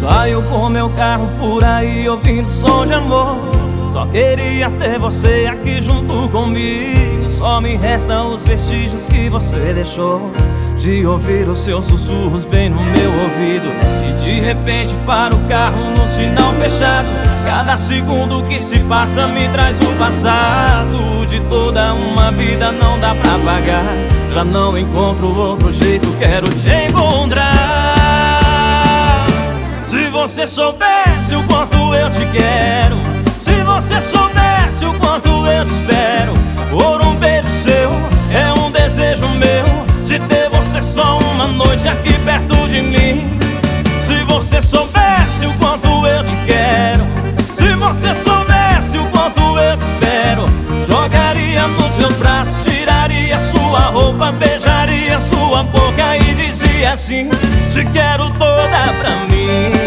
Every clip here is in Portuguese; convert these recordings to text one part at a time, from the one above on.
Saio com meu carro por aí ouvindo som de amor. Só queria ter você aqui junto comigo. Só me restam os vestígios que você deixou, de ouvir os seus sussurros bem no meu ouvido. E de repente para o carro no sinal fechado. Cada segundo que se passa me traz o passado de toda uma vida, não dá pra pagar. Já não encontro outro jeito, quero te encontrar. Se você soubesse o quanto eu te quero, se você soubesse o quanto eu te espero, por um beijo seu é um desejo meu, de ter você só uma noite aqui perto de mim. Se você soubesse o quanto eu te quero, se você soubesse o quanto eu te espero, jogaria nos meus braços, tiraria sua roupa, beijaria sua boca e dizia assim: te quero toda pra mim.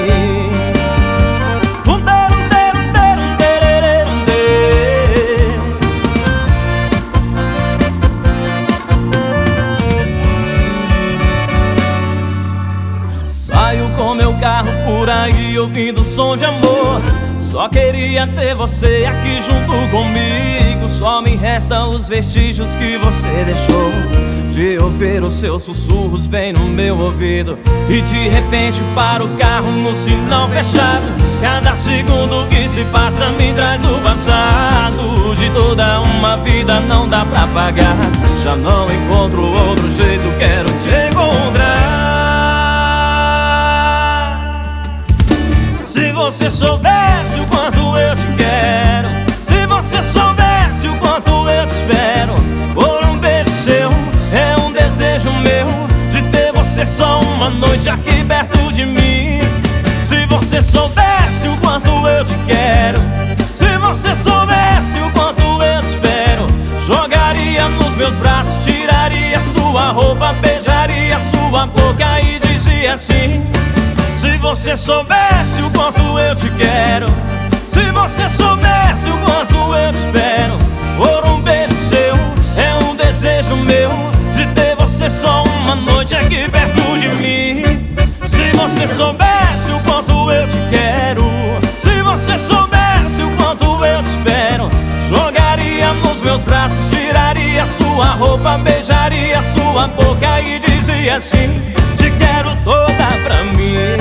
Saio com meu carro por aí ouvindo som de amor. Só queria ter você aqui junto comigo. Só me restam os vestígios que você deixou, de ouvir os seus sussurros bem no meu ouvido. E de repente para o carro no sinal fechado. Cada segundo que se passa me traz o passado de toda uma vida, não dá pra pagar. Já não encontro outro jeito, quero te encontrar. Se você soubesse o quanto eu te quero, se você soubesse o quanto eu te espero, por um beijo seu é um desejo meu, de ter você só uma noite aqui perto de mim. Se você soubesse o quanto eu te quero, se você soubesse o quanto eu te espero, jogaria nos meus braços, tiraria sua roupa, beijaria sua boca e dizia assim: se você soubesse o quanto eu te quero, se você soubesse o quanto eu te espero, por um beijo seu é um desejo meu, de ter você só uma noite aqui perto de mim. Se você soubesse o quanto eu te quero, se você soubesse o quanto eu te espero, jogaria nos meus braços, tiraria sua roupa, beijaria sua boca e dizia assim: te quero toda pra mim.